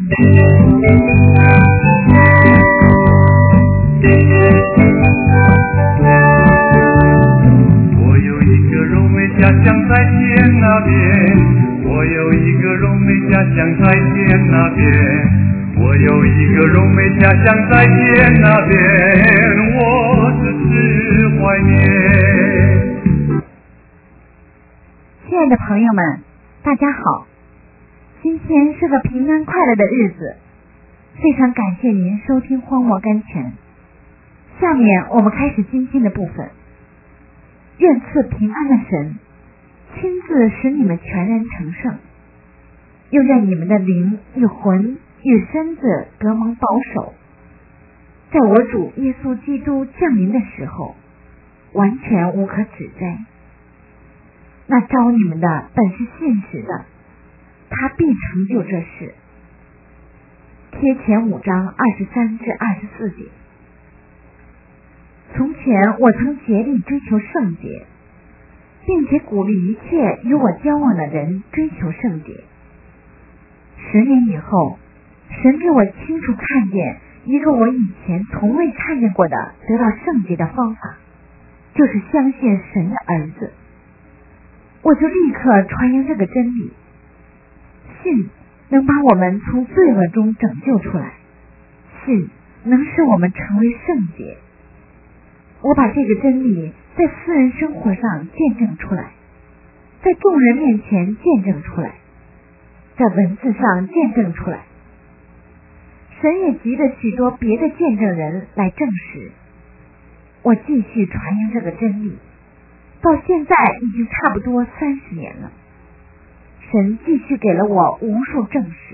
我有一个柔美家乡在天那边，我有一个柔美家乡在天那边，我有一个柔美家乡在天那边，我只是怀念。 亲爱的朋友们，大家好，今天是个平安快乐的日子，非常感谢您收听荒漠甘泉。下面我们开始今天的部分。愿赐平安的神亲自使你们全然成圣，又愿你们的灵与魂与身子得蒙保守，在我主耶稣基督降临的时候完全无可指摘。那招你们的本是信实的，他必成就这事。帖前5章23至24节。从前我曾竭力追求圣洁，并且鼓励一切与我交往的人追求圣洁。10年以后，神给我清楚看见一个我以前从未看见过的得到圣洁的方法，就是相信神的儿子。我就立刻传扬这个真理，信能把我们从罪恶中拯救出来，信能使我们成为圣洁。我把这个真理在私人生活上见证出来，在众人面前见证出来，在文字上见证出来。神也急着许多别的见证人来证实。我继续传扬这个真理，到现在已经差不多30年了。神继续给了我无数证实。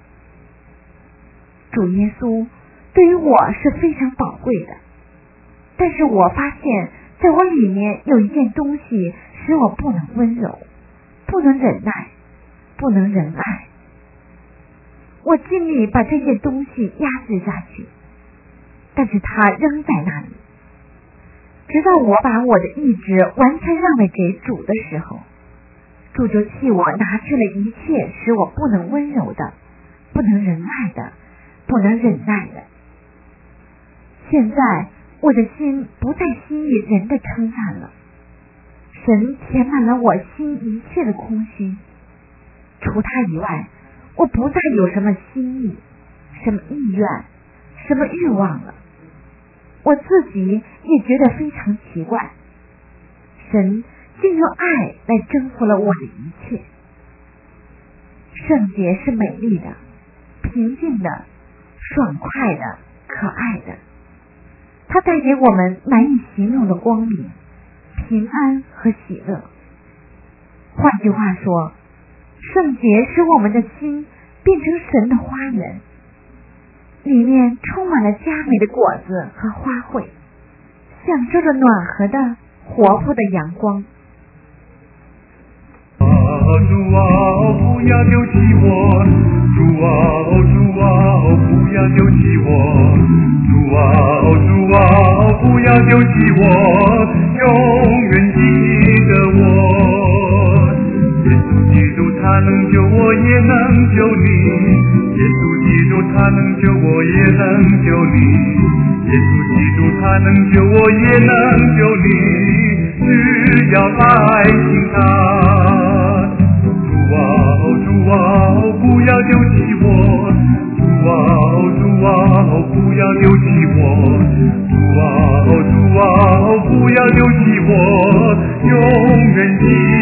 主耶稣对于我是非常宝贵的，但是我发现在我里面有一件东西使我不能温柔，不能忍耐，不能仁爱。我尽力把这件东西压制下去，但是它仍在那里。直到我把我的意志完全让位给主的时候，主就替我拿去了一切使我不能温柔的，不能仁爱的，不能忍耐的。现在我的心不再心意人的称赞了，神填满了我心一切的空虚，除他以外，我不再有什么心意，什么意愿，什么欲望了。我自己也觉得非常奇怪，神竟用爱来征服了我的一切。圣洁是美丽的，平静的，爽快的，可爱的，它带给我们难以形容的光明、平安和喜乐。换句话说，圣洁使我们的心变成神的花园，里面充满了佳美的果子和花卉，享受着暖和的活泼的阳光。 主啊，不要丢弃我，主啊，主啊，不要丢弃我，主啊，主啊，不要丢弃我，永远记得我。耶稣基督他能救我，也能救你，耶稣基督他能救我，也能救你，耶稣基督他能救我，也能救你，只要爱信他。主啊，不要丢弃我，主啊，不要丢弃我，主啊，不要丢弃我，永远记